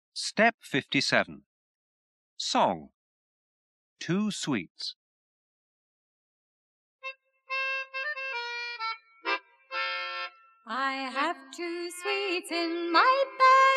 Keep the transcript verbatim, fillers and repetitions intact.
Step fifty-seven. Song. Two sweets. I have two sweets in my bag.